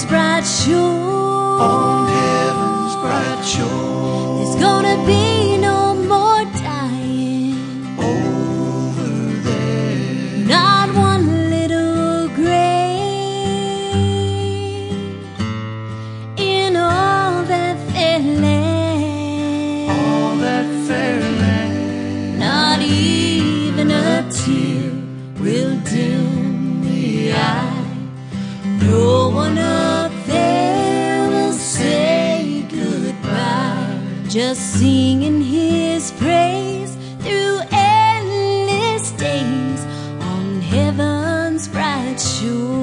heaven's bright shore. On heaven's bright shore. There's gonna be no more dying over there. Not one little grave in all that fair land. All that fair land. Not even a tear will dim the eye. No one up there will say goodbye. Just singing his praise through endless days on heaven's bright shore.